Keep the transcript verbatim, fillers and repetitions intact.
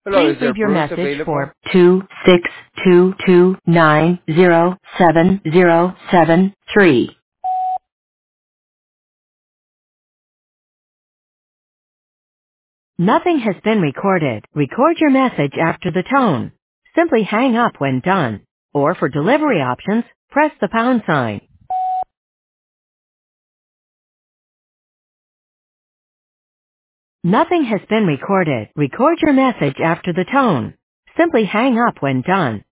Hello, Please is there leave your Bruce message available? for two six two two nine zero seven zero seven three. Nothing has been recorded. Record your message after the tone. Simply hang up when done. Or for delivery options, press the pound sign. Nothing has been recorded. Record your message after the tone. Simply hang up when done.